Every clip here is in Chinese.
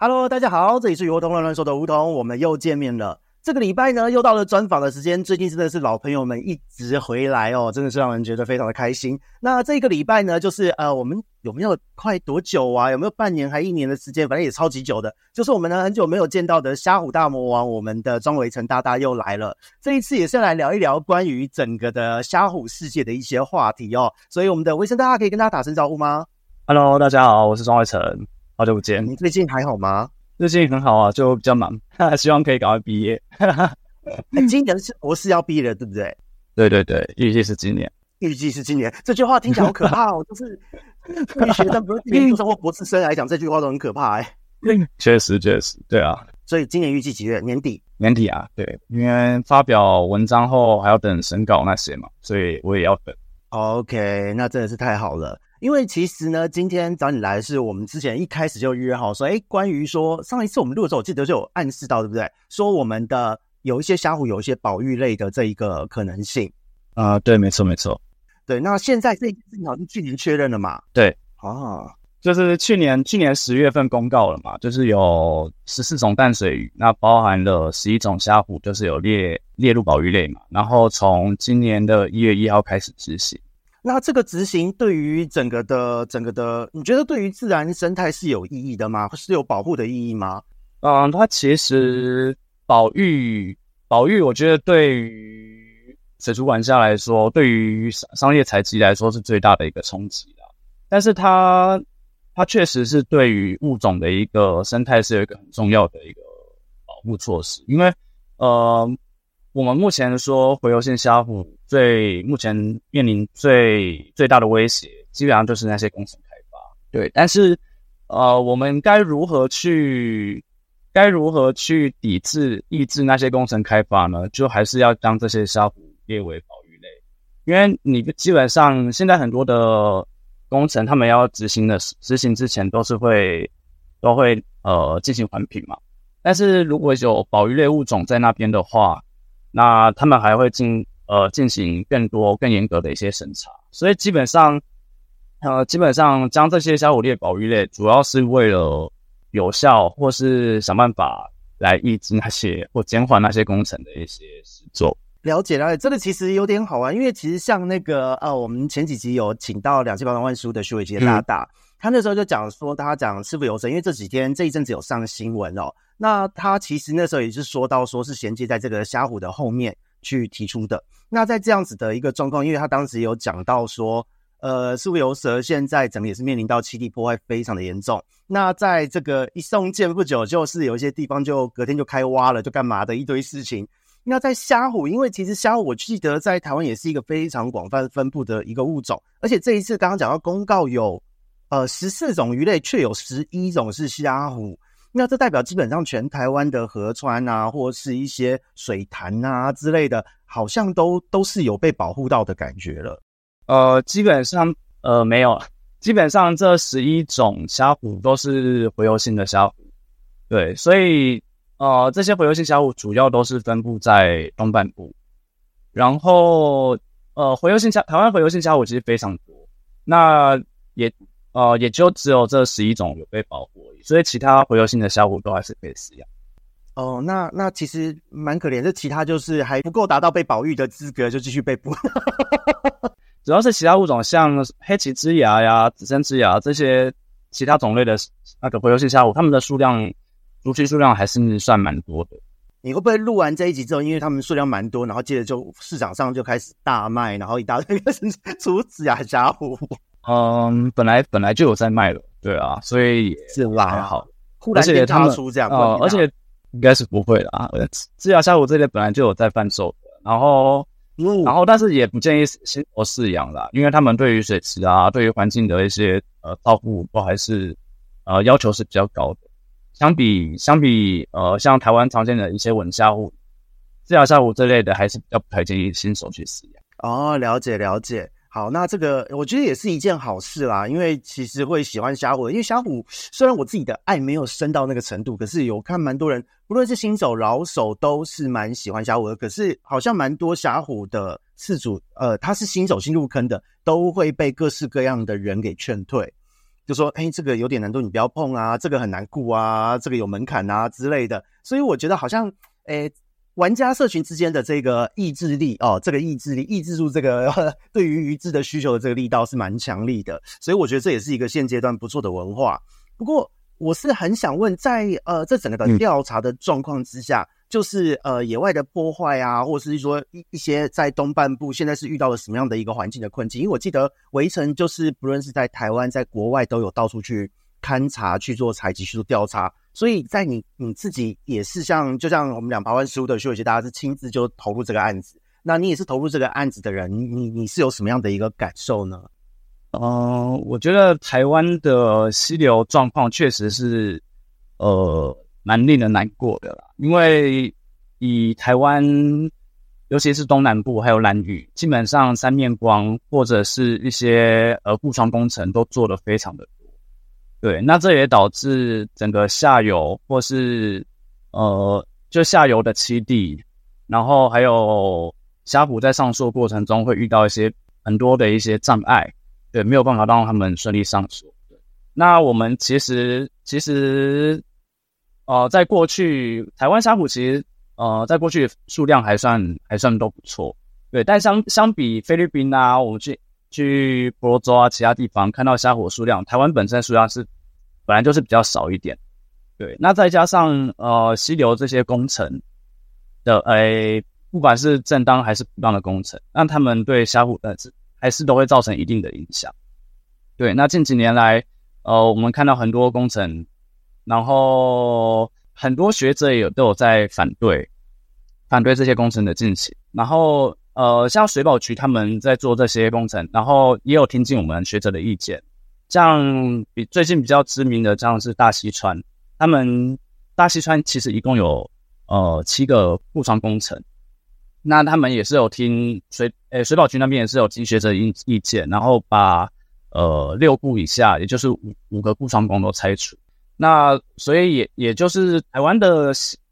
Hello， 大家好，这里是鱼活通乱乱说的梧桐，我们又见面了。这个礼拜呢，又到了专访的时间，最近真的是老朋友们一直回来哦，真的是让人觉得非常的开心。那这个礼拜呢，就是我们有没有快多久啊？有没有半年还1年的时间？反正也超级久的。就是我们呢很久没有见到的虾虎大魔王，我们的庄维成大大又来了。这一次也是来聊一聊关于整个的虾虎世界的一些话题哦。所以我们的维成大大可以跟大家打声招呼吗？ Hello， 大家好，我是庄维成，好久不见。 你最近还好吗？ 最近很好啊，就比较忙，希望可以赶快毕业。 今年是博士要毕业了，对不对？ 对对对，预计是今年。 预计是今年，这句话听起来好可怕哦！就是对于学生，不是研究生或博士生来讲，这句话都很可怕哎。 确实，对啊。 所以今年预计几月？年底？ 年底啊，对，因为发表文章后还要等审稿那些嘛，所以我也要等。 OK， 那真的是太好了。因为其实呢，今天找你来是我们之前一开始就约好说，关于说上一次我们录的时候，我记得就有暗示到，对不对？说我们的有一些虾虎有一些保育类的这一个可能性。 对，没错没错。 对，那现在这件事情好像去年确认了嘛？ 对啊， 就是去年10月份公告了嘛，就是有14种淡水鱼，那包含了11种虾虎，就是有列入保育类嘛，然后从今年的1月1号开始执行。 那这个执行对于整个的，你觉得对于自然生态是有意义的吗？是有保护的意义吗？ 它其实保育，我觉得对于水族馆家来说，对于商业采集来说是最大的一个冲击啦。但是它确实是对于物种的一个生态是有一个很重要的一个保护措施，因为我们目前说洄游性虾虎目前面临最大的威胁，基本上就是那些工程开发。对，但是我们该如何去抑制那些工程开发呢？就还是要将这些虾虎列为保育类，因为你基本上现在很多的工程，他们要执行之前都会进行环评嘛。但是如果有保育类物种在那边的话，那他们还会进行更严格的一些审查，所以基本上将这些虾虎列保育类，主要是为了有效或是想办法来抑制那些或减缓那些工程的一些始作。 了解，这个其实有点好玩，因为其实像那个我们前几集有请到2800万书的徐伟杰大大，他那时候就讲说他讲师傅游神，因为这一阵子有上新闻哦。那他其实那时候也是说到说是衔接在这个虾虎的后面去提出的。那在这样子的一个状况，因为他当时有讲到说师傅游蛇现在整个也是面临到栖地破坏非常的严重。那在这个一送件不久，就是有一些地方就隔天就开挖了，就干嘛的一堆事情。那在虾虎，因为其实虾虎我记得在台湾也是一个非常广泛分布的一个物种，而且这一次刚刚讲到公告有14种鱼类，却有11种是虾虎。那这代表基本上全台湾的河川啊，或是一些水潭啊之类的，好像都是有被保护到的感觉了。 基本上没有，基本上这11种虾虎都是洄游性的虾虎。对，所以这些洄游性虾虎主要都是分布在东半部，然后台湾洄游性虾虎其实非常多，那也就只有这11种有被保护而已，所以其他洄游性的虾虎都还是可以饲养。 那其实蛮可怜，这其他就是还不够达到被保育的资格，就继续被捕。 主要是其他物种，像黑鳍之牙呀、紫身之牙这些其他种类的那个洄游性虾虎，它们的族群数量还是算蛮多的。 你会不会录完这一集之后，因为他们数量蛮多，然后接着就市场上就开始大卖，然后一大堆开始出紫牙虾虎？ 本来就有在卖了，对啊，所以是啦， 还好。 忽然间炸出这样， 而且应该是不会啦。紫牙虾虎这类本来就有在贩售的，然后但是也不建议新手饲养啦，因为他们对于水质啊，对于环境的一些照顾都还是要求是比较高的。相比像台湾常见的一些吻虾虎、紫牙虾虎这类的，还是比较不太建议新手去饲养。 了解。好，那这个我觉得也是一件好事啦，因为其实会喜欢虾虎，因为虾虎虽然我自己的爱没有深到那个程度，可是有看蛮多人，不论是新手老手都是蛮喜欢虾虎的，可是好像蛮多虾虎的饲主他是新手新入坑的，都会被各式各样的人给劝退。 就说这个有点难度，你不要碰啊，这个很难顾啊，这个有门槛啊之类的。所以我觉得好像玩家社群之间的这个意志力这个意志力抑制住这个对于鱼质的需求的这个力道是蛮强力的，所以我觉得这也是一个现阶段不错的文化。不过我是很想问，在这整个的调查的状况之下，就是野外的破坏啊，或者是说一些在东半部现在是遇到了什么样的一个环境的困境？因为我记得围城就是不论是在台湾在国外都有到处去勘察去做采集去做调查，所以在你自己也是就像我们2爬湾15的徐伟杰大家是亲自就投入这个案子，那你也是投入这个案子的人，你是有什么样的一个感受呢？ 我觉得台湾的溪流状况确实是蛮令人难过的啦，因为以台湾尤其是东南部还有兰屿，基本上三面光或者是一些固床工程都做得非常的多。对，那这也导致整个下游或是就下游的栖地，然后还有虾捕在上溯过程中会遇到很多的一些障碍，对，没有办法让他们顺利上溯。那我们其实在过去台湾虾捕其实在过去数量还算都不错，对，但相比菲律宾啊，我们去婆罗洲啊其他地方看到虾捕数量，台湾本身数量本来就是比较少一点，对，那再加上溪流这些工程的不管是正当还是不当的工程，那他们对虾捕还是都会造成一定的影响。对，那近几年来我们看到很多工程，然后很多学者都有在反对这些工程的进行，然后像水保局他们在做这些工程，然后也有听进我们学者的意见，像最近比较知名的像是大溪川，大溪川其实一共有7个护床工程，那他们也是有听水保局那边也是有听学者的意见，然后把6顾以下，也就是5个护床工都拆除。那所以也就是台湾的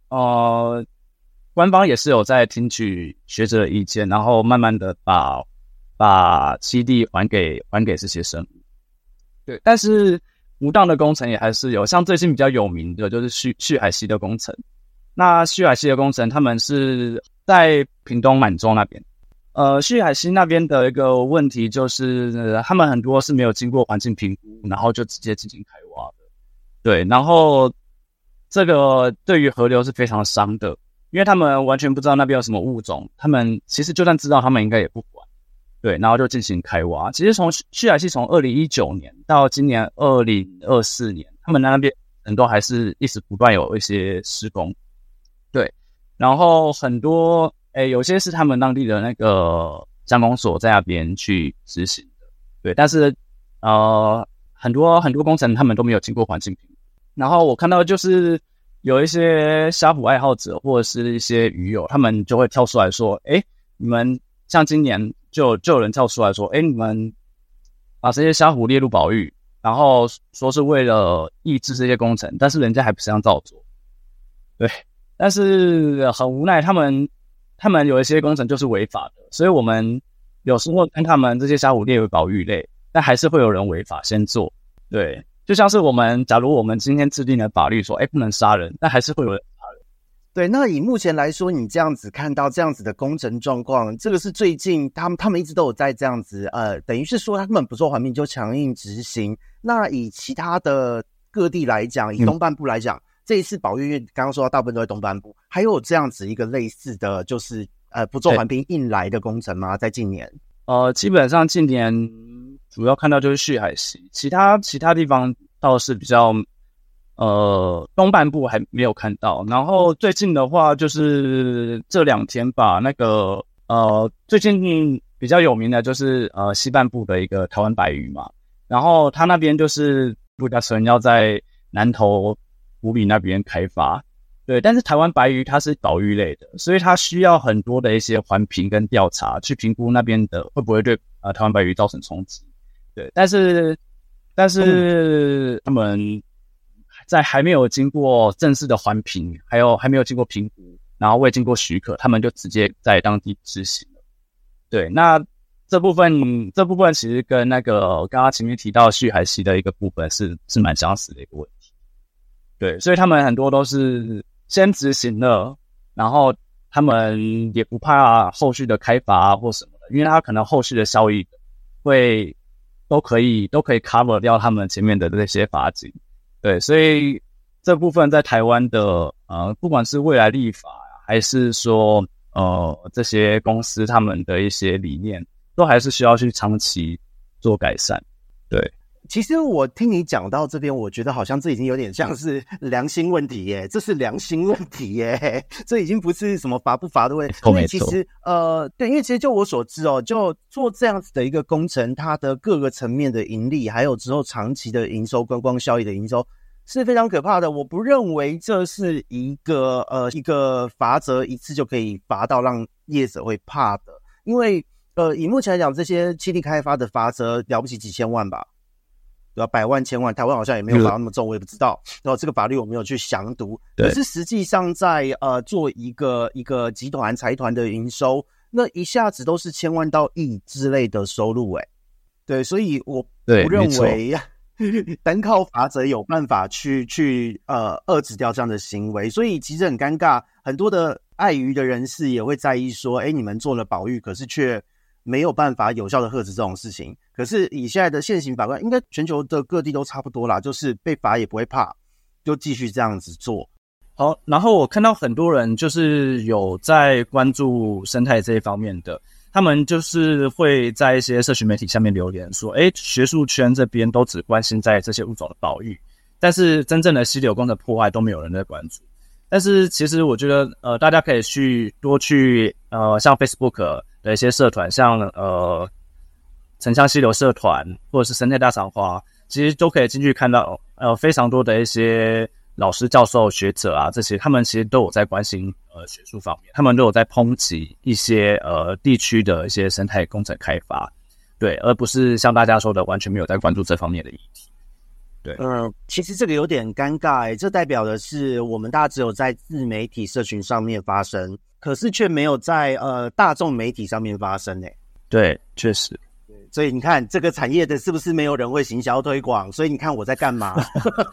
官方也是有在听取学者的意见，然后慢慢的把栖地还给这些生物。对，但是无当的工程也还是有，像最近比较有名的就是旭海溪的工程。那旭海溪的工程，他们是在屏东满洲那边。旭海溪那边的一个问题就是他们很多是没有经过环境评估，然后就直接进行开挖的。对，然后这个对于河流是非常伤的，因为他们完全不知道那边有什么物种，他们其实就算知道他们应该也不管。对，然后就进行开挖。其实旭海溪从2019年到今年2024年，他们那边都还是一直不断有一些施工。对，然后很多有些是他们当地的那个乡公所在那边去执行的。对，但是很多工程他们都没有经过环境评估。然后我看到就是有一些虾捕爱好者或者是一些鱼友，他们就会跳出来说，你们像今年就有人跳出来说，你们把这些虾捕列入保育，然后说是为了抑制这些工程，但是人家还不是这样照做。对，但是很无奈，他们有一些工程就是违法的，所以我们有时候看他们这些虾捕列为保育类，但还是会有人违法先做。对，就像是假如我们今天制定了法律说不能杀人，但还是会有人杀人。 对，那以目前来说，你这样子看到这样子的工程状况，这个是最近他们一直都有在这样子等于是说他们不受环评就强硬执行。那以其他的各地来讲，以东半部来讲，这一次保育刚刚说到大部分都在东半部，还有这样子一个类似的就是不做环评硬来的工程吗？在近年基本上近年主要看到就是旭海溪，其他地方倒是比较东半部还没有看到。然后最近的话就是这2天吧，那个最近比较有名的就是西半部的一个台湾白鱼嘛，然后他那边就是度假村要在南投湖里那边开发。对，但是台湾白鱼它是保育类的，所以它需要很多的一些环评跟调查去评估那边的会不会对台湾白鱼造成冲击。对，但是他们在还没有经过正式的环评，还没有经过评估，然后未经过许可，他们就直接在当地执行了。对，那这部分其实跟那个刚刚前面提到续海期的一个部分是蛮相似的一个问题。对，所以他们很多都是先执行了，然后他们也不怕后续的开罚或什么的，因为他可能后续的效益都可以 cover 掉他们前面的这些罚金。对，所以这部分在台湾的不管是未来立法还是说这些公司他们的一些理念，都还是需要去长期做改善。对， 其实我听你讲到这边，我觉得好像这已经有点像是良心问题耶，这是良心问题耶，这已经不是什么罚不罚的问题。因为其实对，因为其实就我所知就做这样子的一个工程，它的各个层面的盈利，还有之后长期的营收、观光效益的营收，是非常可怕的。我不认为这是一个罚则一次就可以罚到让业者会怕的，因为以目前来讲，这些基地开发的罚则了不起几千万吧，对吧？百万、千万，台湾好像也没有罚那么重，我也不知道。然后这个法律我没有去详读，可是实际上在做一个集团财团的营收，那一下子都是千万到亿之类的收入对，所以我不认为单靠罚则有办法去遏制掉这样的行为，所以其实很尴尬。很多的碍于的人士也会在意说，你们做了保育，可是却没有办法有效的遏制这种事情。可是以现在的现行法规，应该全球的各地都差不多啦，就是被罚也不会怕，就继续这样子做。 好，然后我看到很多人就是有在关注生态这一方面的，他们就是会在一些社群媒体下面留言说，学术圈这边都只关心在这些物种的保育，但是真正的溪流工程破坏都没有人在关注。但是其实我觉得大家可以多去像 Facebook 的一些社团，像城乡溪流社团或者是生态大赏花，其实都可以进去看到非常多的一些老师、教授、学者啊，这些他们其实都有在关心学术方面，他们都有在抨击一些地区的一些生态工程开发，对，而不是像大家说的完全没有在关注这方面的议题。对， 其实这个有点尴尬这代表的是我们大家只有在自媒体社群上面发声，可是却没有在大众媒体上面发声对，确实。 所以你看这个产业的是不是没有人会行销推广？所以你看我在干嘛？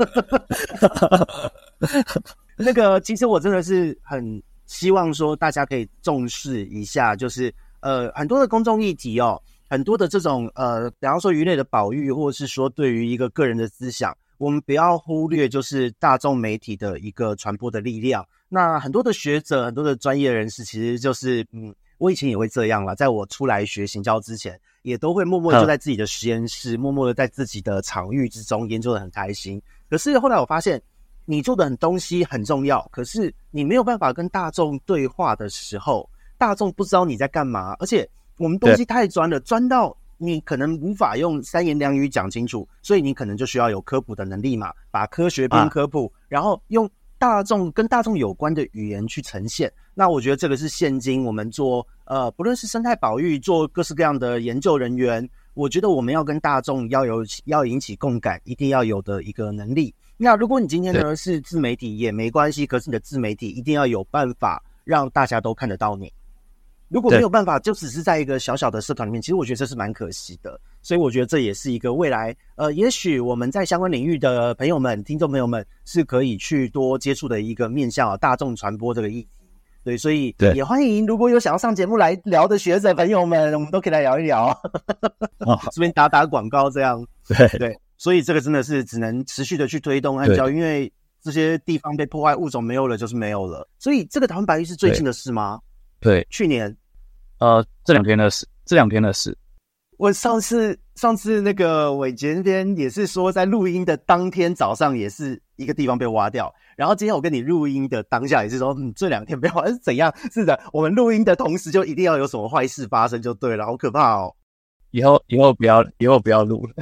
那个其实我真的是很希望说大家可以重视一下，就是很多的公众议题很多的这种比方说鱼类的保育，或者是说对于一个个人的思想，我们不要忽略就是大众媒体的一个传播的力量。那很多的学者、很多的专业人士，其实就是我以前也会这样啦，在我出来学行销之前，也都会默默就在自己的实验室，默默的在自己的场域之中研究得很开心。可是后来我发现，你做的东西很重要，可是你没有办法跟大众对话的时候，大众不知道你在干嘛，而且我们东西太专了，专到你可能无法用三言两语讲清楚，所以你可能就需要有科普的能力嘛，把科学编科普，然后用跟大众有关的语言去呈现。那我觉得这个是现今我们做不论是生态保育，做各式各样的研究人员，我觉得我们要跟大众要引起共感，一定要有的一个能力。那如果你今天呢是自媒体也没关系，可是你的自媒体一定要有办法让大家都看得到你。如果没有办法，就只是在一个小小的社团里面，其实我觉得这是蛮可惜的。所以我觉得这也是一个未来，也许我们在相关领域的朋友们、听众朋友们是可以去多接触的一个面向大众传播这个议题。对，所以也欢迎如果有想要上节目来聊的学者朋友们，我们都可以来聊一聊，这边打广告这样。对，所以这个真的是只能持续的去推动和教育，因为这些地方被破坏，物种没有了就是没有了。所以这个台湾白玉是最近的事吗？ 对， 去年。 这两天的事。 我上次那个伟杰那边也是说，在录音的当天早上也是一个地方被挖掉，然后今天我跟你录音的当下也是说，这两天被挖是怎样？是的，我们录音的同时就一定要有什么坏事发生就对了，好可怕哦！ 以后不要录了。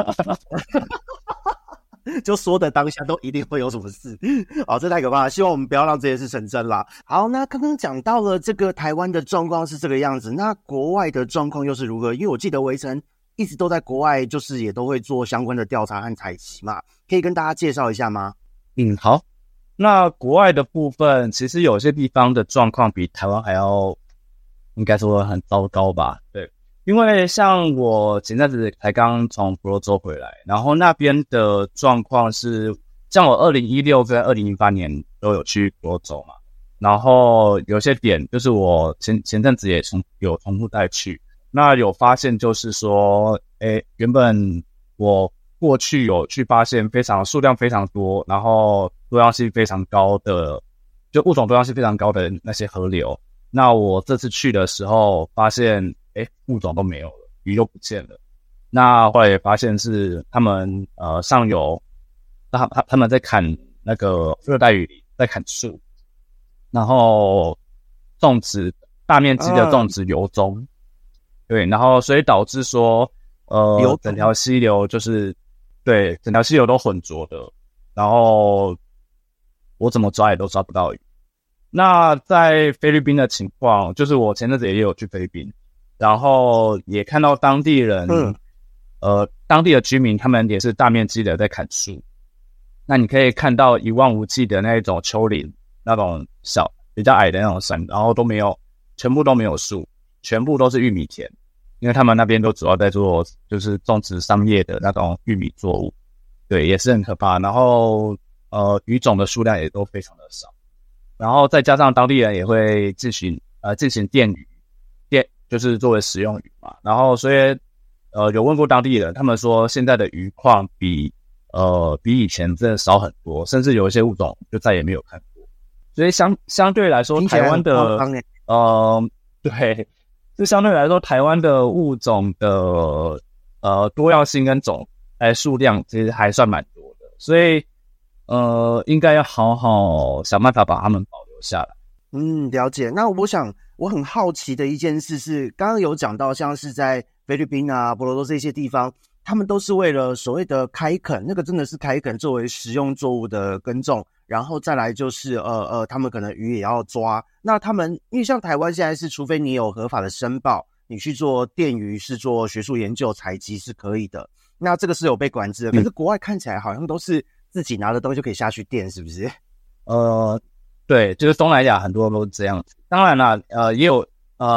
就说的当下都一定会有什么事，好，这太可怕了，希望我们不要让这些事成真啦。好，那刚刚讲到了这个台湾的状况是这个样子，那国外的状况又是如何？因为我记得维城一直都在国外，就是也都会做相关的调查和采集嘛，可以跟大家介绍一下吗？ 好，那国外的部分，其实有些地方的状况比台湾还要，应该说很糟糕吧？对， 因为像我前阵子才刚从婆罗洲回来，然后那边的状况是，像我2016跟2008年都有去婆罗洲嘛，然后有些点就是我前阵子也有重复带去，那有发现就是说，原本我过去有去发现数量非常多，然后多样性非常高的，就物种多样性非常高的那些河流，那我这次去的时候发现，物种都没有了，鱼都不见了。那后来也发现是他们上游，他们在砍那个热带雨林，在砍树，然后大面积的种植油棕，对，然后所以导致说整条溪流对，整条溪流都浑浊的，然后我怎么抓也都抓不到鱼。那在菲律宾的情况，就是我前阵子也有去菲律宾，然后也看到当地人，当地的居民他们也是大面积的在砍树。那你可以看到一望无际的那种丘陵，那种比较矮的那种山，然后全部都没有树，全部都是玉米田，因为他们那边都主要在做就是种植商业的那种玉米作物，对，也是很可怕。然后鱼种的数量也都非常的少，然后再加上当地人也会进行电鱼，就是作为食用鱼嘛。然后所以有问过当地人，他们说现在的鱼况比以前真的少很多，甚至有一些物种就再也没有看过。所以相对来说，台湾的对，就相对来说，台湾的物种的多样性跟数量其实还算蛮多的，所以应该要好好想办法把它们保留下来。 了解。那我很好奇的一件事是，刚刚有讲到像是在菲律宾啊、婆罗洲这些地方，他们都是为了所谓的开垦，那个真的是开垦作为食用作物的耕种，然后再来就是他们可能鱼也要抓。那他们因为像台湾现在是，除非你有合法的申报，你去做电鱼是做学术研究采集是可以的，那这个是有被管制的。可是国外看起来好像都是自己拿的东西就可以下去电，是不是？ 对，就是东南亚很多都这样子。当然啦，也有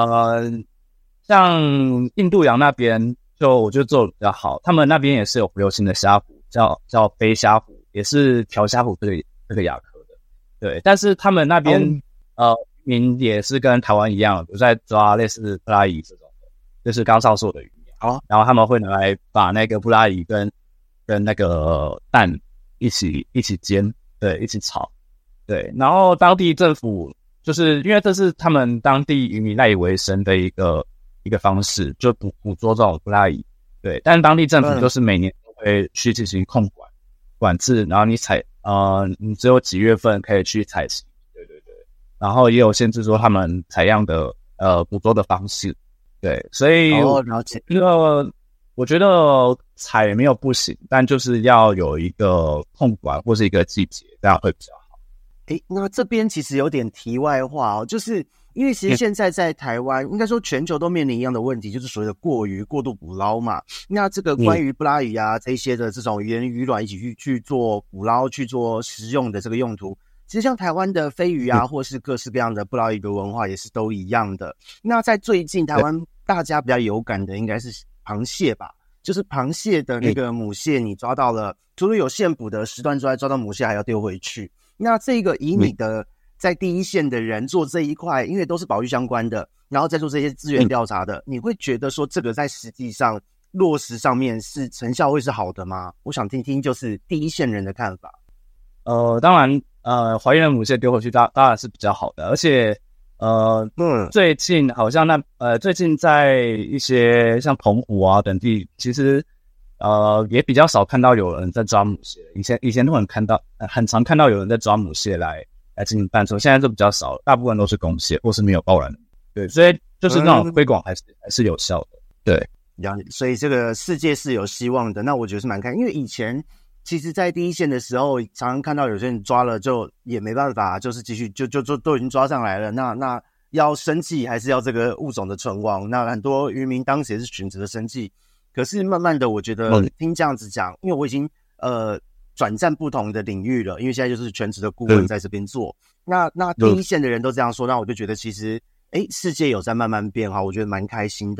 像印度洋那边，我觉得做的比较好，他们那边也是有流行的虾虎，叫飞虾虎，也是条虾虎这个亚科的。对，但是他们那边民也是跟台湾一样，有在抓类似布拉伊这种的，就是刚上述的鱼苗。然后他们会拿来把那个布拉伊跟那个蛋一起煎，对，一起炒。对，然后当地政府就是因为这是他们当地渔民赖以为生的一个方式，就捕捉这种布拉伊。对，但当地政府就是每年都会去进行管制，然后你只有几月份可以去采集，对，然后也有限制说他们采样的捕捉的方式。对，所以了解。 我觉得采没有不行，但就是要有一个控管或是一个季节，这样会比较好。 那这边其实有点题外话哦，就是因为其实现在在台湾，应该说全球都面临一样的问题，就是所谓的过度捕捞嘛。那这个关于布拉鱼啊这些的这种鱼鱼卵一起去做捕捞、去做食用的这个用途，其实像台湾的飞鱼啊，或是各式各样的布拉鱼的文化也是都一样的。那在最近台湾大家比较有感的应该是螃蟹吧，就是螃蟹的那个母蟹，你抓到了，除了有现捕的时段之外，抓到母蟹还要丢回去。那这个以你的在第一线的人做这一块，因为都是保育相关的，然后再做这些资源调查的，你会觉得说这个在实际上落实上面是成效会是好的吗？我想听听就是第一线人的看法。 当然怀孕的母蟹丢回去当然是比较好的，而且最近好像最近在一些像澎湖啊等地，其实也比较少看到有人在抓母蟹，以前都很常看到有人在抓母蟹来进行拌出，现在就比较少了，大部分都是公蟹或是没有抱卵的。对，所以就是那种推广还是有效的。对， 所以这个世界是有希望的，那我觉得是蛮看，因为以前其实在第一线的时候，常常看到有些人抓了就也没办法，就是继续就都已经抓上来了，那要生计还是要这个物种的存亡，那很多渔民当时也是选择了生计。可是慢慢的我觉得听这样子讲，因为我已经转战不同的领域了，因为现在就是全职的顾问在这边做，那第一线的人都这样说，那我就觉得其实世界有在慢慢变化，我觉得蛮开心的。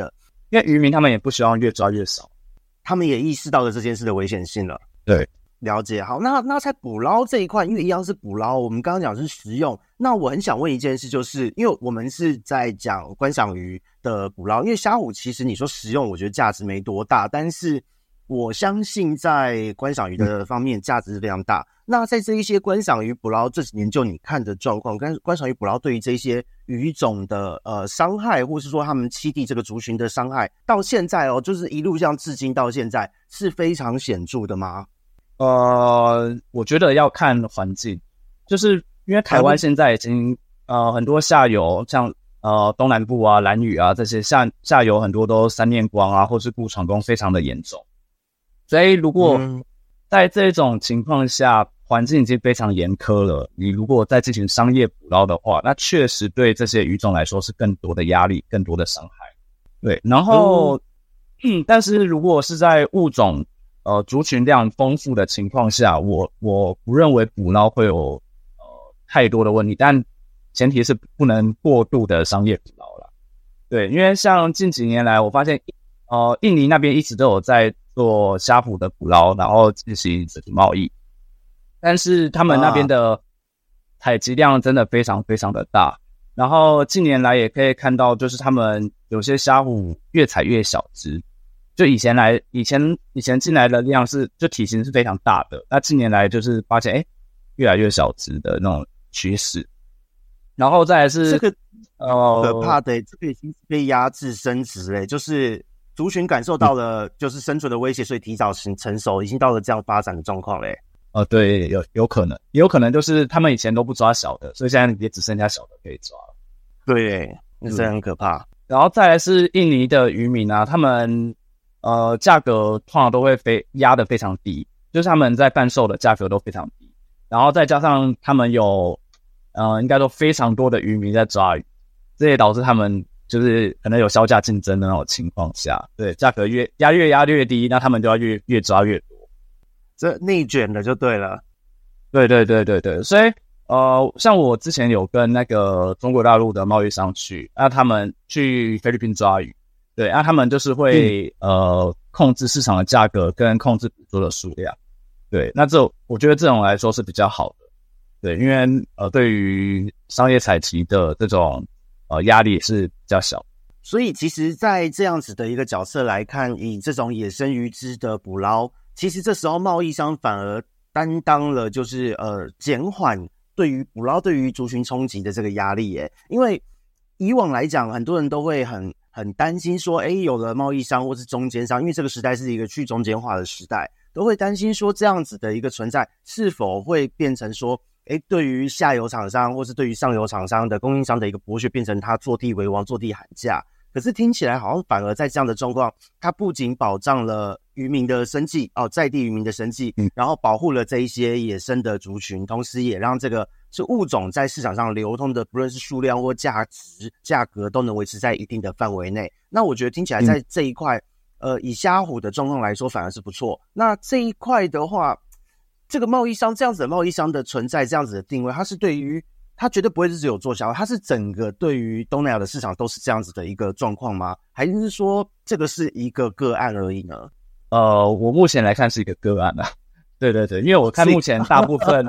因为渔民他们也不希望越抓越少， 他们也意识到了这件事的危险性了。 对， 了解。好，那在捕捞这一块，因为一样是捕捞，我们刚刚讲是食用，那我很想问一件事，就是因为我们是在讲观赏鱼的捕捞，因为虾虎其实你说食用，我觉得价值没多大，但是我相信在观赏鱼的方面价值是非常大。那在这一些观赏鱼捕捞这几年，就你看的状况，跟观赏鱼捕捞对于这些鱼种的伤害，或是说他们栖地这个族群的伤害，到现在哦，就是一路这样至今到现在是非常显著的吗？ 我觉得要看环境，就是因为台湾现在已经很多下游，像东南部啊、兰屿啊这些下游很多都三面光啊，或是固闯工非常的严重，所以如果在这种情况下，环境已经非常严苛了，你如果再进行商业捕捞的话，那确实对这些鱼种来说是更多的压力、更多的伤害。对，然后但是如果是在物种族群量丰富的情况下，我不认为捕捞会有太多的问题，但前提是不能过度的商业捕捞啦。对，因为像近几年来，我发现印尼那边一直都有在做虾虎的捕捞，然后进行贸易，但是他们那边的采集量真的非常非常的大。然后近年来也可以看到，就是他们有些虾虎越采越小只。就以前进来的量就体型是非常大的，那近年来就是发现越来越小只的那种趋势。然后再来是这个可怕的，这个已经被压制生殖嘞，就是族群感受到了就是生存的威胁，所以提早成熟，已经到了这样发展的状况嘞。 对，有可能，也有可能就是他们以前都不抓小的，所以现在也只剩下小的可以抓了。 对，那是很可怕。 然后再来是印尼的渔民啊，他们价格通常都会压得非常低，就是他们在贩售的价格都非常低，然后再加上他们有应该说非常多的渔民在抓鱼，这也导致他们就是可能有销价竞争的那种情况下，对，价格越压越低，那他们就要越抓越多， 这内卷的就对了。 对，所以像我之前有跟那个中国大陆的贸易商去，他们去菲律宾抓鱼。对，他们就是会控制市场的价格跟控制捕捉的数量。对，那我觉得这种来说是比较好的。对，因为对于商业采集的这种压力也是比较小。 所以其实在这样子的一个角色来看，以这种野生鱼只的捕捞，其实这时候贸易商反而担当了就是减缓对于捕捞对于族群冲击的这个压力耶。因为以往来讲，很多人都会很担心说，有了贸易商或是中间商，因为这个时代是一个去中间化的时代，都会担心说这样子的一个存在是否会变成说，对于下游厂商或是对于上游厂商的供应商的一个剥削，变成他坐地为王、坐地喊价。可是听起来好像反而在这样的状况，它不仅保障了渔民的生计在地渔民的生计，然后保护了这一些野生的族群，同时也让这个是物种在市场上流通的，不论是数量或价格都能维持在一定的范围内。那我觉得听起来在这一块，以虾虎的状况来说反而是不错。那这一块的话，这个贸易商这样子的贸易商的存在，这样子的定位，它是对于它绝对不会是只有做销，它是整个对于东南亚的市场都是这样子的一个状况吗？还是说这个是一个个案而已呢？ 我目前来看是一个个案啊。对，因为我看目前大部分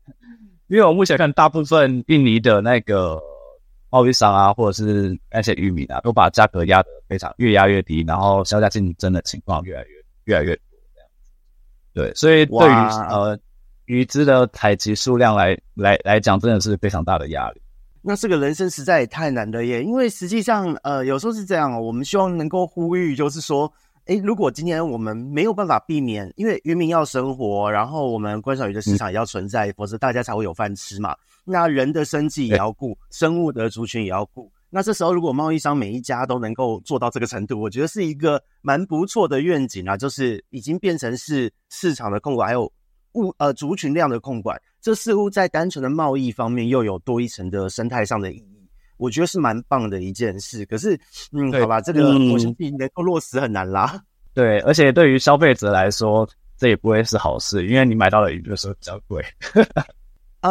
印尼的那个贸易商啊，或者是那些渔民啊，都把价格压得越压越低，然后销价竞争的情况越来越多这样子。对，所以对于鱼只的采集数量来讲，真的是非常大的压力。 那这个人生实在也太难了耶，因为实际上有时候是这样我们希望能够呼吁，就是说如果今天我们没有办法避免，因为渔民要生活，然后我们观赏鱼的市场也要存在，否则大家才会有饭吃嘛。那人的生计也要顾，生物的族群也要顾。那这时候如果贸易商每一家都能够做到这个程度，我觉得是一个蛮不错的愿景啊，就是已经变成是市场的控管，还有族群量的控管，这似乎在单纯的贸易方面又有多一层的生态上的意义，我觉得是蛮棒的一件事。可是好吧，这个我相信能够落实很难啦。 对，而且对于消费者来说，这也不会是好事，因为你买到的鱼就是比较贵。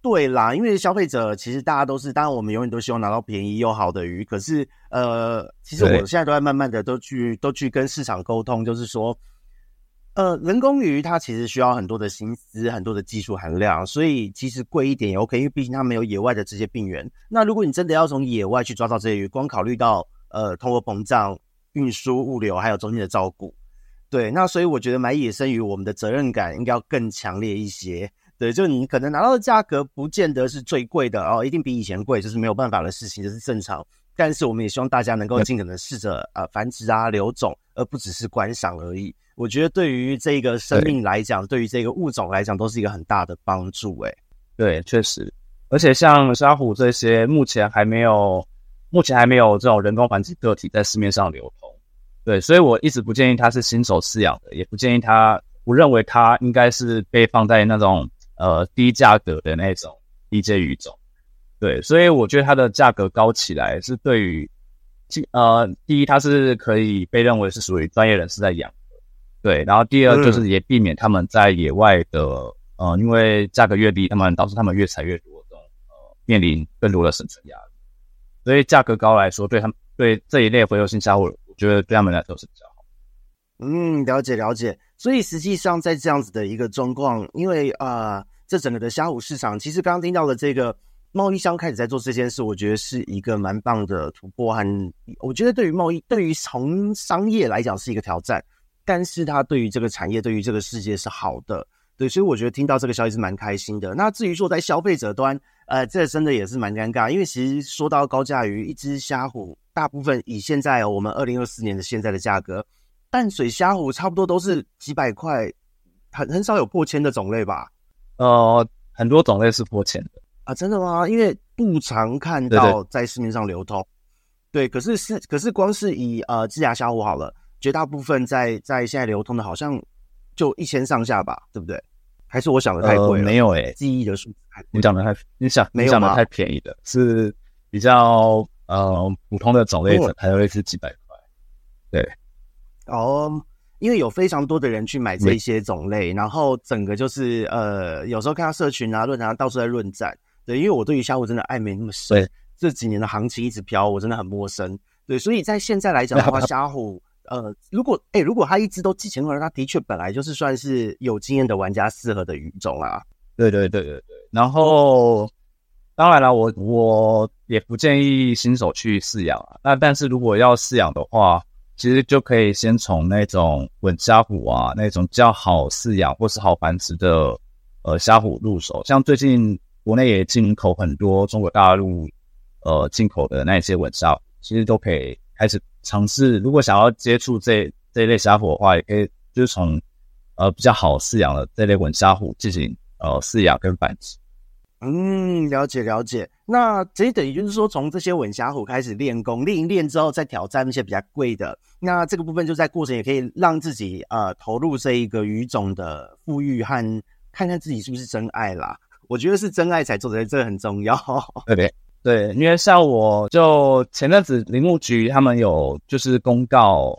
对啦，因为消费者其实大家都是，当然我们永远都希望拿到便宜又好的鱼，可是其实我现在都在慢慢的都去跟市场沟通，就是说人工鱼它其实需要很多的心思，很多的技术含量，所以其实贵一点也 OK， 因为毕竟它没有野外的这些病源。那如果你真的要从野外去抓到这些鱼，光考虑到通货膨胀、运输、物流还有中间的照顾，对，那所以我觉得买野生鱼，我们的责任感应该要更强烈一些。对，就你可能拿到的价格不见得是最贵的哦，一定比以前贵，这是没有办法的事情，这是正常。但是我们也希望大家能够尽可能试着繁殖啊、留种，而不只是观赏而已。我觉得对于这个生命来讲，对于这个物种来讲，都是一个很大的帮助。 对，确实，而且像虾虎这些，目前还没有这种人工繁殖个体在市面上流通。对，所以我一直不建议它是新手饲养的，也不建议它，我认为它应该是被放在那种低价格的那种低阶鱼种。对，所以我觉得它的价格高起来是对于第一它是可以被认为是属于专业人士在养的，对，然后第二就是也避免他们在野外的因为价格越低，导致他们越采越多这种面临更多的生存压力。所以价格高来说，对这一类洄游性虾虎，我觉得对他们来说是比较好。 了解了解。所以实际上在这样子的一个状况，因为这整个的虾虎市场，其实刚刚听到的这个贸易商开始在做这件事，我觉得是一个蛮棒的突破，和我觉得对于从商业来讲是一个挑战，但是它对于这个产业，对于这个世界是好的。对，所以我觉得听到这个消息是蛮开心的。那至于说在消费者端，这真的也是蛮尴尬，因为其实说到高价鱼，一只虾虎，大部分以现在我们2024年的现在的价格，淡水虾虎差不多都是几百块，很少有破千的种类吧？ 很多种类是破千的啊，真的吗？因为不常看到在市面上流通。对，可是光是以枝芽虾虎好了，绝大部分在现在流通的好像就1000上下吧，对不对？还是我想的太贵了？ 没有记忆的数字太贵。 你讲的太便宜的，是比较普通的种类才会是几百块。对。 因为有非常多的人去买这些种类，然后整个就是有时候看到社群啊、论坛到处在论战。对，因为我对于虾虎真的爱没那么深，这几年的行情一直飘，我真的很陌生。对，所以在现在来讲的话，虾虎如果它一只都几千块，它的确本来就是算是有经验的玩家适合的鱼种啦。 对。然后当然了，我也不建议新手去饲养啊。但是如果要饲养的话，其实就可以先从那种吻虾虎啊，那种比较好饲养或是好繁殖的虾虎入手。像最近国内也进口很多中国大陆进口的那些吻虾虎，其实都可以开始尝试。如果想要接触这一类虾虎的话，也可以就是从比较好饲养的这类吻虾虎进行饲养跟繁殖。 了解了解。那这等于就是说，从这些吻虾虎开始练功，练一练之后再挑战那些比较贵的。那这个部分就在过程也可以让自己投入这一个鱼种的富裕和看看自己是不是真爱啦。我觉得是真爱才做的，这个很重要。 对，因为像我就前阵子林务局他们有就是公告，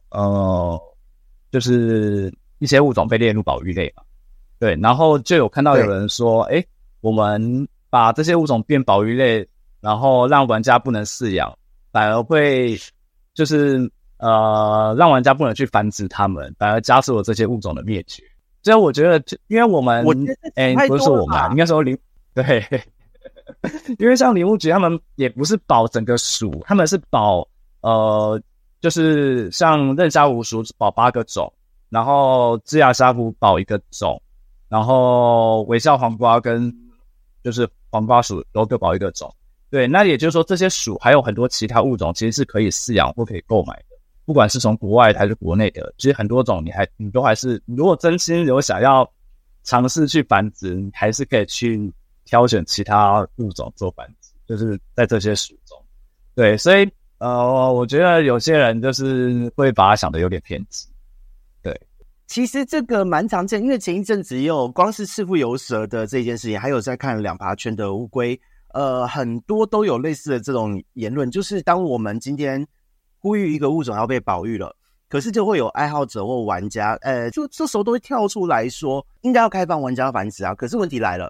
就是一些物种被列入保育类嘛。对，然后就有看到有人说，我们把这些物种变保育类，然后让玩家不能饲养，反而会就是让玩家不能去繁殖它们，反而加速了这些物种的灭绝。所以我觉得，因为我们不是说我们应该说对，因为像林务局他们也不是保整个属，他们是保就是像任虾虎属保8个种，然后枝芽虾虎保1个种，然后微笑黄瓜跟就是黄瓜属都各保1个种。对，那也就是说这些属还有很多其他物种其实是可以饲养或可以购买的，不管是从国外还是国内的，其实很多种你都还是，如果真心有想要尝试去繁殖，你还是可以去挑选其他物种做繁殖，就是在这些属中。对，所以我觉得有些人就是会把它想得有点偏激。对， 其实这个蛮常见，因为前一阵子也有光是赤腹游蛇的这件事情，还有在看两爬圈的乌龟，很多都有类似的这种言论，就是当我们今天呼吁一个物种要被保育了，可是就会有爱好者或玩家，就这时候都会跳出来说，应该要开放玩家繁殖啊。可是问题来了，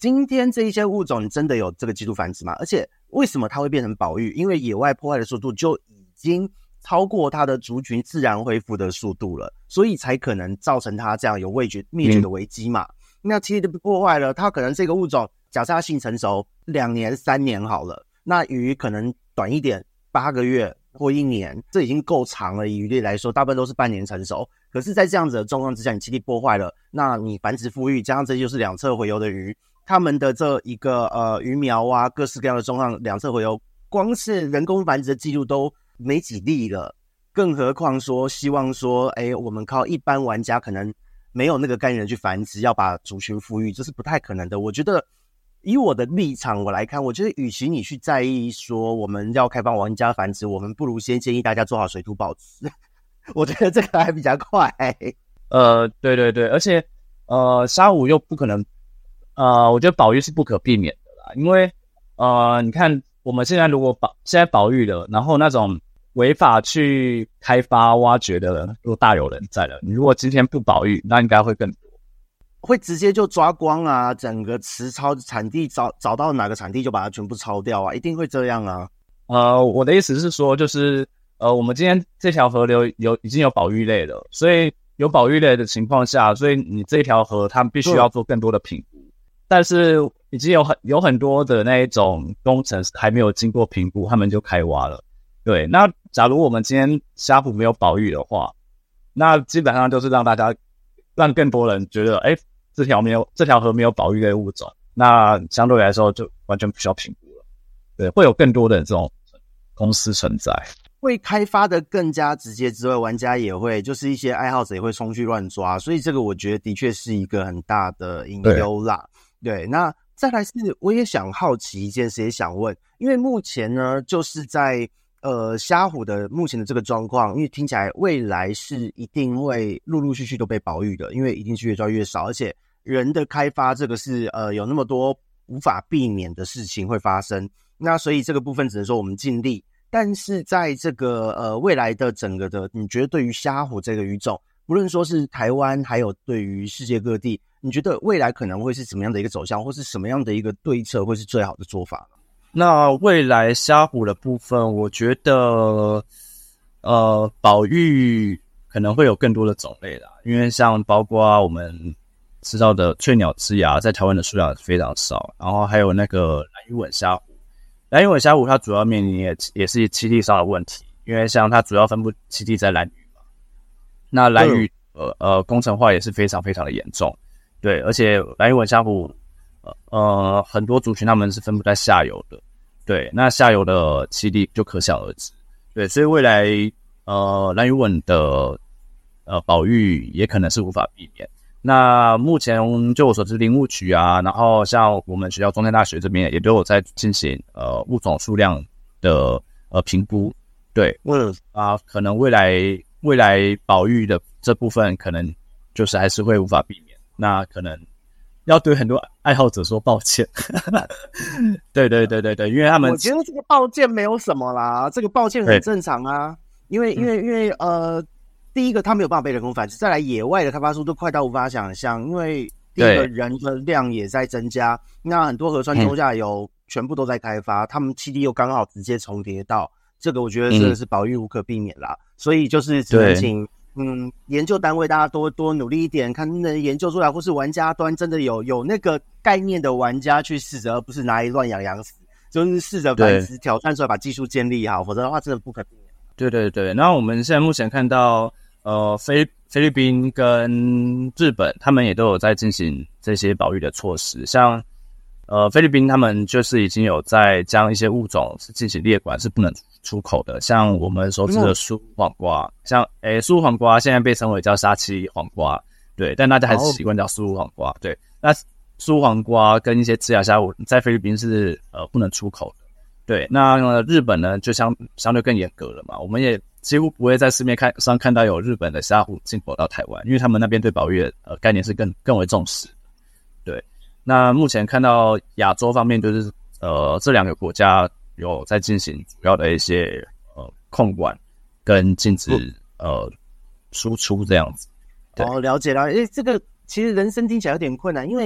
今天这一些物种真的有这个技术繁殖吗？而且为什么它会变成保育？因为野外破坏的速度就已经超过它的族群自然恢复的速度了，所以才可能造成它这样有灭绝的危机嘛。那其实破坏了，它可能这个物种，假设它性成熟2年3年好了，那鱼可能短一点8个月或1年，这已经够长了。以鱼类来说，大部分都是半年成熟。可是在这样子的状况之下，你栖地破坏了，那你繁殖复育，加上这就是两侧洄游的鱼，他们的这一个鱼苗啊，各式各样的状况，两侧洄游，光是人工繁殖的记录都没几例了，更何况说希望说，我们靠一般玩家可能没有那个概念去繁殖，要把族群复育，这是不太可能的。我觉得以我的立场我来看，我觉得与其你去在意说我们要开放玩家繁殖，我们不如先建议大家做好水土保持。我觉得这个还比较快。 对对对，而且虾虎又不可能，我觉得保育是不可避免的啦，因为你看我们现在如果现在保育了，然后那种违法去开发挖掘的人都大有人在了，你如果今天不保育，那应该会更多， 会直接就抓光啊，整个池抄产地找到哪个产地就把它全部抄掉啊，一定会这样啊。 我的意思是说，就是我们今天这条河流已经有保育类了，所以有保育类的情况下，所以你这条河它必须要做更多的评估，但是已经有很多的那一种工程还没有经过评估，他们就开挖了。对，那假如我们今天虾虎没有保育的话，那基本上就是让更多人觉得，这条河没有保育类物种，那相对来说就完全不需要评估了。对，会有更多的这种公司存在。 会开发的更加直接之外，玩家也会，就是一些爱好者也会冲去乱抓，所以这个我觉得的确是一个很大的隐忧啦。对，那再来是我也想好奇一件事，也想问，因为目前呢，就是在虾虎的目前的这个状况，因为听起来未来是一定会陆陆续续都被保育的，因为一定是越抓越少，而且人的开发这个是有那么多无法避免的事情会发生，那所以这个部分只能说我们尽力。但是在这个未来的整个的，你觉得对于虾虎这个鱼种，不论说是台湾，还有对于世界各地，你觉得未来可能会是怎么样的一个走向，或是什么样的一个对策会是最好的做法呢？ 那未来虾虎的部分，我觉得保育可能会有更多的种类啦，因为像包括我们知道的翠鸟之牙，在台湾的数量非常少，然后还有那个蓝鱼吻虾虎。蓝鱼吻虾虎它主要面临也是栖地上的问题，因为像它主要分布栖地在兰屿嘛，那兰屿工程化也是非常非常的严重，对，而且蓝鱼吻虾虎很多族群他们是分布在下游的，对，那下游的栖地就可想而知，对，所以未来蓝鱼吻的保育也可能是无法避免。那目前就我所知，林务局啊，然后像我们学校中山大学这边也都有在进行物种数量的评估，对，可能未来保育的这部分可能就是还是会无法避免，那可能要对很多爱好者说抱歉。对对对对对，因为他们我觉得这个抱歉没有什么啦，这个抱歉很正常啊，因为第一个它没有办法被人工繁殖，再来野外的开发速度快到无法想象，因为第一个人的量也在增加，那很多河川中下游全部都在开发，他们栖地又刚好直接重叠到，这个我觉得真的是保育无可避免啦，所以就是只能请研究单位大家多努力一点，看能不能研究出来，或是玩家端真的有那个概念的玩家去试着，而不是拿来乱养死，就是试着繁殖挑战出来，把技术建立好，否则的话真的不可避免。 对对对，那我们现在目前看到菲律宾跟日本他们也都有在进行这些保育的措施，像菲律宾他们就是已经有在将一些物种是进行列管是不能出口的，像我们熟知的苏黄瓜，像苏黄瓜现在被称为叫沙琪黄瓜，对，但大家还是习惯叫苏黄瓜，对，那苏黄瓜跟一些刺牙虾虎在菲律宾是不能出口的，对，那日本呢就相对更严格了嘛，我们也几乎不会在市面上看到有日本的虾虎进口到台湾，因为他们那边对保育的概念是更为重视。对，那目前看到亚洲方面就是这两个国家有在进行主要的一些控管跟禁止输出这样子。 了解了，这个其实人生听起来有点困难，因为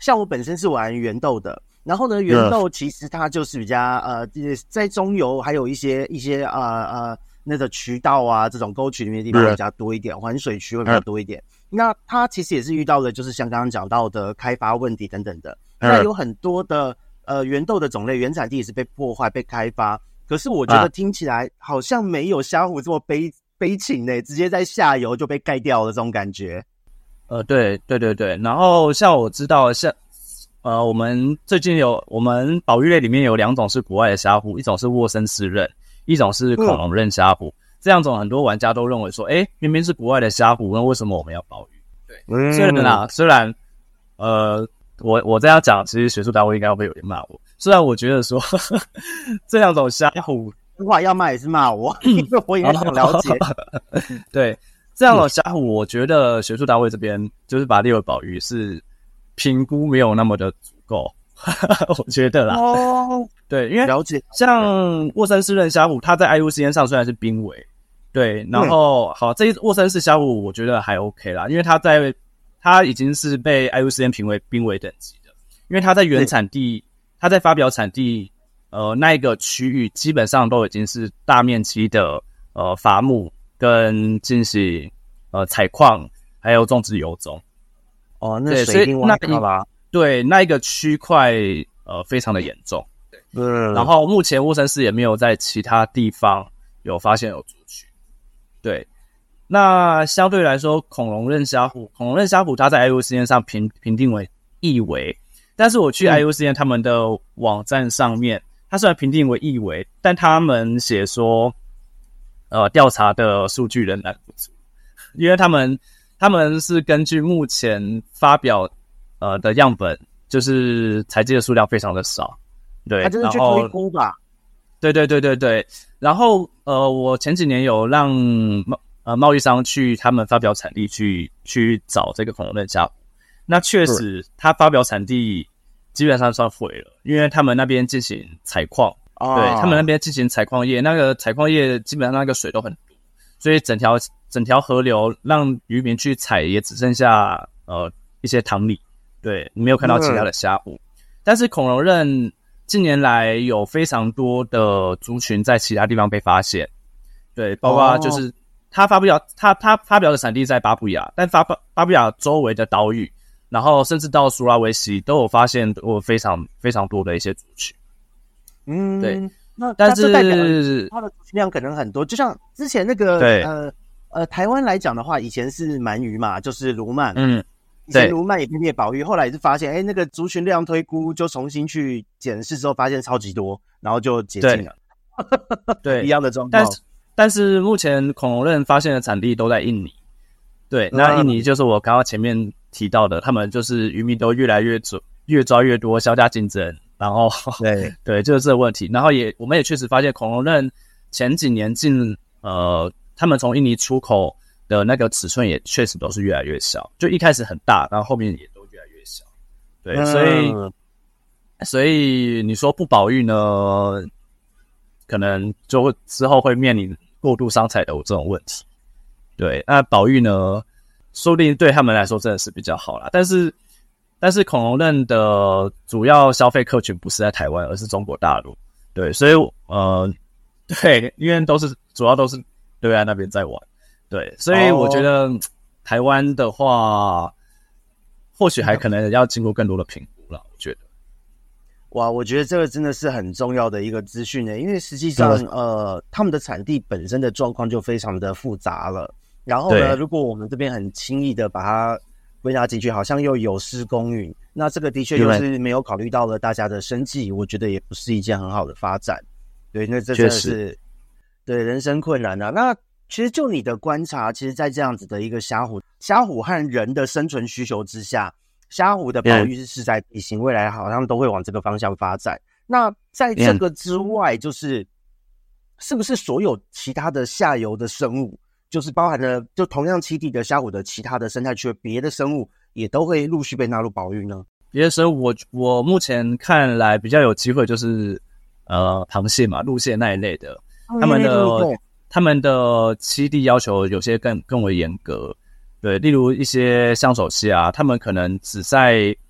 像我本身是玩圆豆的，然后呢，圆豆其实它就是比较在中游还有一些那个渠道啊，这种沟渠里面的地方会比较多一点，环水区会比较多一点。那它其实也是遇到的，就是像刚刚讲到的开发问题等等的。那有很多的圆豆的种类，原产地也是被破坏、被开发。可是我觉得听起来好像没有虾虎这么悲情呢，直接在下游就被盖掉了这种感觉。 对，然后像我知道，我们最近我们保育类里面有2种是国外的虾虎，一种是沃森氏蚬，一种是恐龙蚬虾虎。这两种很多玩家都认为说，明明是国外的虾虎，那为什么我们要保育？对，虽然我这样讲，其实学术单位应该会有点骂我。虽然我觉得说这两种虾虎， 话要骂也是骂我，因为我也想了解。 对，这样的虾虎，我觉得学术单位这边就是把列为保育是评估没有那么的足够，我觉得啦。对，因为了解像沃森氏蚬虾虎，它在 IUCN 上虽然是濒危，对，然后好，这一沃森氏虾虎我觉得还 OK 啦，因为它已经是被 IUCN 评为濒危等级的，因为它在原产地，它在发表产地那一个区域基本上都已经是大面积的伐木跟进行采矿还有种植油种。 那水一定挖到啦。 对，那一个区块非常的严重。然后目前沃森氏也没有在其他地方有发现有族群。对，那相对来说，恐龙蚬虾虎它在 IUCN 上评定为易危，但是我去 IUCN 他们的网站上面，它虽然评定为易危，但他们写说调查的数据仍然不足，因为他们是根据目前发表的样本，就是采集的数量非常的少。对， 他就是去推估吧。 对。然后我前几年有让贸易商去他们发表产地去找这个恐龙蚬虾虎，那确实他发表产地基本上算毁了，因为他们那边进行采矿，对，他们那边进行采矿业，那个采矿业基本上那个水都很毒，所以整条河流让渔民去采也只剩下一些塘里，对，你没有看到其他的虾虎。但是恐龙蚬近年来有非常多的族群在其他地方被发现，对，包括就是他发表的产地在巴布亚，但巴布亚周围的岛屿，然后甚至到苏拉威西都有发现过非常非常多的一些族群。对，但是代表它的族群量可能很多，就像之前那个台湾来讲的话，以前是鳗鱼嘛，就是鲈鳗，以前鲈鳗也被列保育，后来也是发现，那个族群量推估就重新去检视之后，发现超级多，然后就解禁了。 对， 一样的状况。 但是目前恐龙蚬发现的产地都在印尼。对，那印尼就是我刚刚前面提到的，他们就是渔民都越来越抓越多，销价竞争，然后对，就是这个问题。然后我们也确实发现恐龙蚬前几年他们从印尼出口的那个尺寸也确实都是越来越小，就一开始很大，然后后面也都越来越小。对，所以你说不保育呢，可能就会之后会面临过度伤财的这种问题。对，那保育呢，说不定对他们来说真的是比较好啦。但是恐龙蚬的主要消费客群不是在台湾，而是中国大陆。对，所以对，因为主要都是对岸那边在玩。对，所以我觉得台湾的话，或许还可能要经过更多的评估啦，我觉得。 哇，我觉得这个真的是很重要的一个资讯呢，因为实际上他们的产地本身的状况就非常的复杂了。然后呢，如果我们这边很轻易的把它归纳进去，好像又有失公允，那这个的确又是没有考虑到了大家的生计，我觉得也不是一件很好的发展。对，那这真的是对人生困难啊。那其实就你的观察，其实在这样子的一个虾虎和人的生存需求之下，虾虎的保育是势在必行，未来好像都会往这个方向发展。那在这个之外，是不是所有其他的下游的生物，就是包含了就同样栖地的虾虎的其他的生态区的别的生物，也都会陆续被纳入保育呢？ 别的生物我目前看来比较有机会就是螃蟹嘛，陆蟹那一类的，他们的栖地要求有些更为严格。对，例如一些象手蟹啊，他们可能只在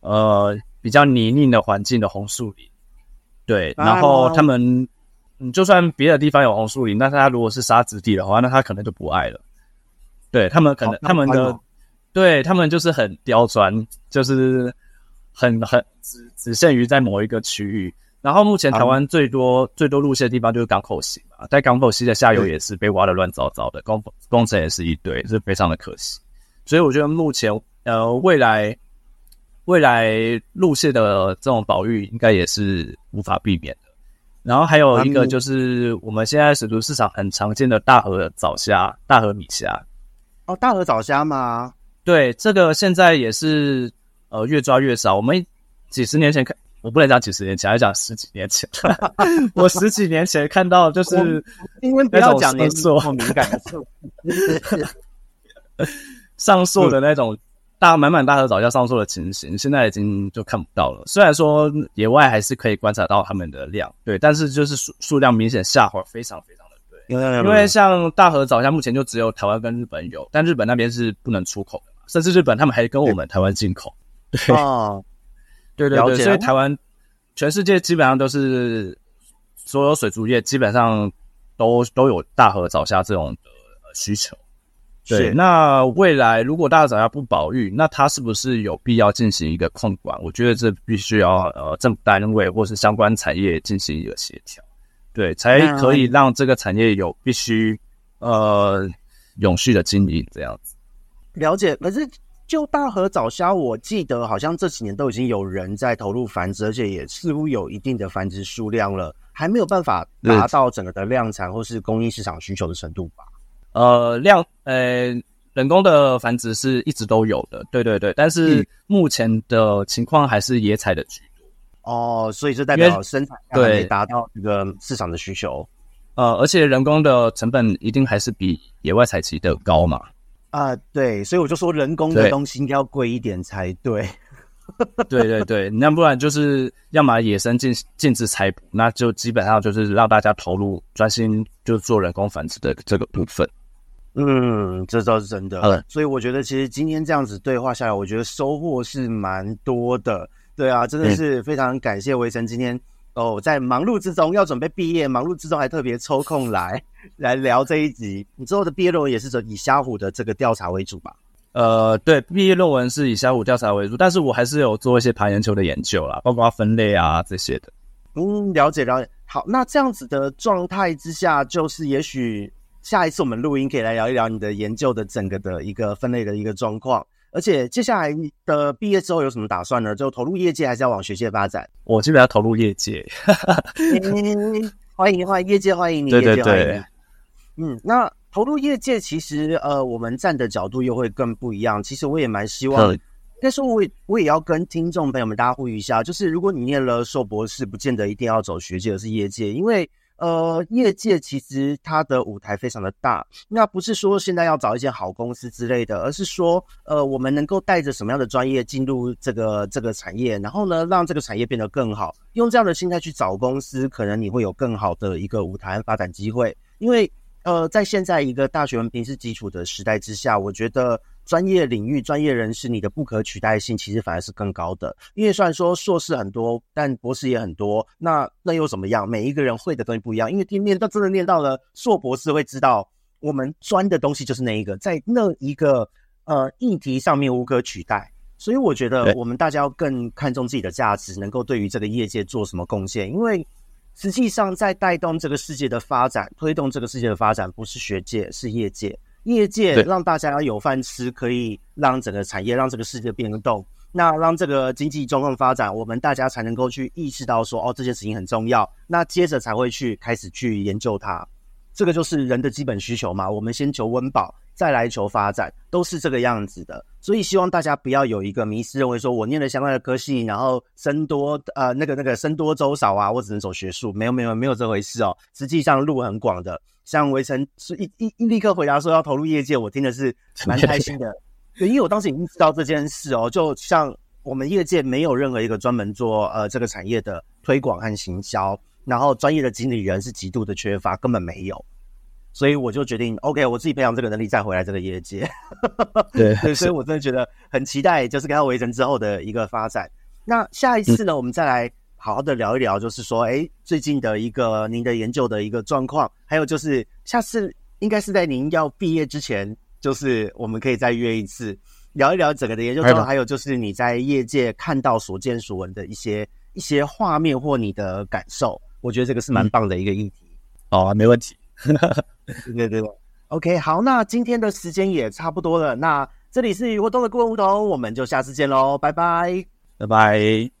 比较泥泞的环境的红树林。对，然后他们就算别的地方有红树林，但是他如果是沙质地的话，那他可能就不爱了。对，他们可能他们的对他们就是很刁钻，就是很只限于在某一个区域。然后目前台湾最多路线的地方就是港口溪嘛，在港口溪的下游也是被挖得乱糟糟的，工程也是一堆，是非常的可惜。所以我觉得目前未来路线的这种保育应该也是无法避免的。然后还有一个就是我们现在水族市场很常见的大河藻虾、大河米虾。 哦，大河藻虾吗？ 对，这个现在也是越抓越少。我们几十年前看。我不能讲几十年前，还讲十几年前。我十几年前看到就是因为不要讲年纪那么敏感的事， 上溯的那种满满大河藻虾上溯的情形，现在已经就看不到了。虽然说野外还是可以观察到它们的量，对，但是就是数量明显下滑，非常非常的对。因为像大河藻虾目前就只有台湾跟日本有，但日本那边是不能出口的嘛，甚至日本他们还跟我们台湾进口。对。哦，对对对，所以台湾全世界基本上都是所有水族业基本上都有大河藻虾这种的需求。对，那未来如果大河藻虾不保育，那它是不是有必要进行一个控管？我觉得这必须要政府单位或是相关产业进行一个协调，对，才可以让这个产业有必须永续的经营这样子。 了解，可是。就大河藻虾，我记得好像这几年都已经有人在投入繁殖，而且也似乎有一定的繁殖数量了，还没有办法达到整个的量产或是供应市场需求的程度吧？ 人工的繁殖是一直都有的，对对对，但是目前的情况还是野采的居多。 哦，所以这代表生产量还没达到这个市场的需求。 而且人工的成本一定还是比野外采集的高嘛。 对，所以我就说人工的东西应该要贵一点才对。 对对对，那不然就是要么野生禁止采捕，那就基本上就是让大家投入专心就做人工繁殖的这个部分。 这倒是真的。所以我觉得其实今天这样子对话下来，我觉得收获是蛮多的。对啊，真的是非常感谢维成今天在忙碌之中要准备毕业，忙碌之中还特别抽空来聊这一集。你之后的毕业论文也是以虾虎的这个调查为主吧？ 对，毕业论文是以虾虎调查为主，但是我还是有做一些爬岩球的研究啦，包括分类啊这些的。 了解。好，那这样子的状态之下，就是也许下一次我们录音可以来聊一聊你的研究的整个的一个分类的一个状况。而且接下来的毕业之后有什么打算呢？就投入业界还是要往学界发展？ 我基本上投入业界。 欢迎业界欢迎你。 对对对。 那投入业界其实我们站的角度又会更不一样。其实我也蛮希望，应该说我也要跟听众朋友们大家呼吁一下，就是如果你念了硕博士，不见得一定要走学界，而是业界，因为业界其实它的舞台非常的大，那不是说现在要找一间好公司之类的，而是说我们能够带着什么样的专业进入这个产业，然后呢让这个产业变得更好，用这样的心态去找公司，可能你会有更好的一个舞台和发展机会。因为在现在一个大学文凭是基础的时代之下，我觉得专业领域专业人士你的不可取代性其实反而是更高的。因为虽然说硕士很多，但博士也很多，那又怎么样？每一个人会的东西不一样，因为真的念到了硕博士会知道我们专的东西就是那一个，在那一个议题上面无可取代。所以我觉得我们大家要更看重自己的价值，能够对于这个业界做什么贡献。因为实际上在带动这个世界的发展，推动这个世界的发展，不是学界，是业界。业界让大家有饭吃，可以让整个产业，让这个世界变动，那让这个经济状况发展，我们大家才能够去意识到说这件事情很重要，那接着才会开始去研究它。这个就是人的基本需求嘛，我们先求温饱，再来求发展，都是这个样子的。所以希望大家不要有一个迷思，认为说我念了相关的科系，然后僧多那个僧多粥少啊，我只能走学术，没有这回事哦。实际上路很广的。像维成是立刻回答说要投入业界，我听的是蛮开心的。对，因为我当时已经知道这件事哦，就像我们业界没有任何一个专门做这个产业的推广和行销，然后专业的经理人是极度的缺乏，根本没有。所以我就决定 OK 我自己培养这个能力再回来这个业界。对，所以我真的觉得很期待就是跟他维成之后的一个发展。 那下一次呢，我们再来好好的聊一聊，就是说，最近的一个您的研究的一个状况，还有就是下次应该是在您要毕业之前，就是我们可以再约一次，聊一聊整个的研究状况，还有就是你在业界看到所见所闻的一些画面或你的感受，我觉得这个是蛮棒的一个议题。 好啊，没问题。 对。OK， 好，那今天的时间也差不多了，那这里是鱼活通的顾问梧桐，我们就下次见喽，拜拜， 拜拜。